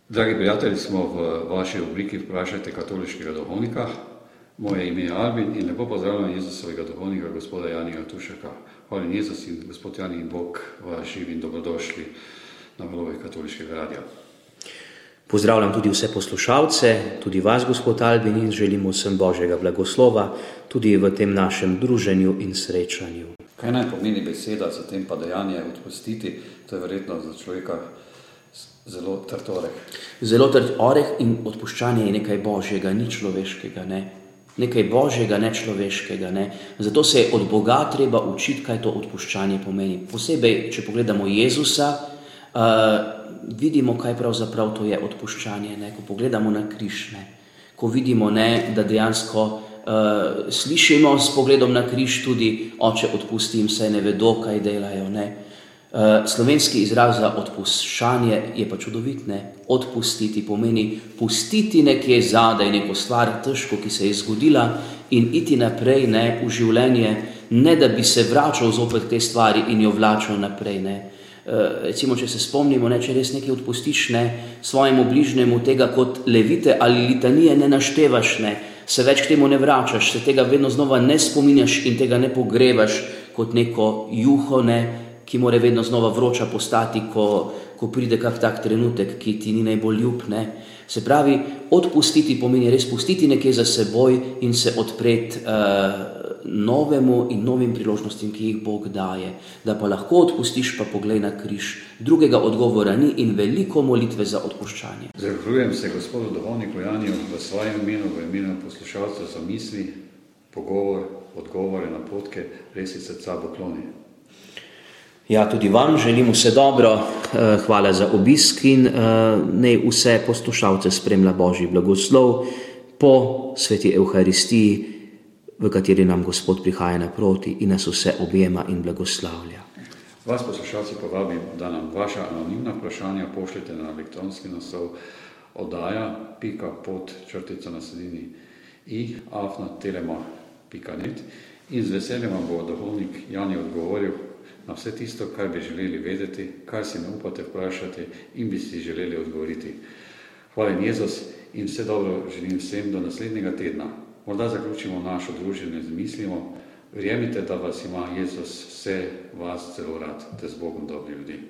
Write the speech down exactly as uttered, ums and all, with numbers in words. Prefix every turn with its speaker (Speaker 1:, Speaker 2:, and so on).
Speaker 1: Dragi prijatelji, smo v vaši obliki Vprašajte katoliškega duhovnika. Moje ime je Albin in lepo pozdravljam Jezusovega duhovnika, gospoda Janija Tušeka. Hvala Jezus in gospod Jani in Bog vas živi in dobrodošli na valovih katoliškega radia.
Speaker 2: Pozdravljam tudi vse poslušalce, tudi vas, gospod Albin, in želimo vsem Božjega blagoslova tudi v tem našem druženju in srečanju.
Speaker 1: Kaj naj pomeni beseda, zatem pa dejanje odpustiti? To je verjetno za človeka zelo trd oreh.
Speaker 2: Zelo trd oreh in odpuščanje je nekaj Božjega, ni človeškega, ne. Nekaj Božjega, ne človeškega, ne. Zato se je od Boga treba učiti, kaj to odpuščanje pomeni. Posebej, če pogledamo Jezusa, uh, vidimo, kaj pravzaprav to je odpuščanje, ne. Ko pogledamo na križ, ne. Ko vidimo, ne, da dejansko uh, slišimo s pogledom na križ tudi: Oče, odpusti jim, saj ne vedo, kaj delajo, ne. Uh, slovenski izraz za odpuščanje je pa čudovit, ne. Odpustiti pomeni pustiti nekje zadaj neko stvar težko, ki se je zgodila, in iti naprej, ne, v življenje, ne da bi se vračal zopet te stvari in jo vlačal naprej, ne. Uh, recimo, če se spomnimo, ne, če res nekaj odpustiš, ne, svojemu bližnjemu, tega kot levite ali litanije ne naštevaš, ne, se več k temu ne vračaš, se tega vedno znova ne spominjaš in tega ne pogrevaš kot neko juho, ne, ki mora vedno znova vroča postati, ko, ko pride kak tak trenutek, ki ti ni najbolj ljub, ne. Se pravi, odpustiti pomeni res pustiti nekje za seboj in se odpreti uh, novemu in novim priložnostim, ki jih Bog daje. Da pa lahko odpustiš, pa poglej na križ. Drugega odgovora ni in veliko molitve za odpuščanje.
Speaker 1: Zahvaljujem se gospodu duhovniku Janiju v svojem imenu, v imenu poslušalcev za misli, pogovor, odgovore, napotke, res iz srca pokloni.
Speaker 2: Ja, tudi vam želim vse dobro, hvala za obisk in naj vse poslušalce spremlja Božji blagoslov po sveti Evharistiji, v kateri nam Gospod prihaja naproti in nas vse objema in blagoslavlja.
Speaker 1: Vas poslušalci povabim, da nam vaša anonimna vprašanja pošljete na elektronski naslov oddaja pika pod črtica na sredini i afna telema pika net in z veseljem vam bo duhovnik Jani odgovoril na vse tisto, kar bi želeli vedeti, kar si ne upate vprašati in bi si želeli odgovoriti. Hvala Jezus in vse dobro želim vsem do naslednjega tedna. Morda zaključimo našo druženje z mislimo: verjemite, da vas ima Jezus vse vas zelo rad, te z Bogom dobri ljudi.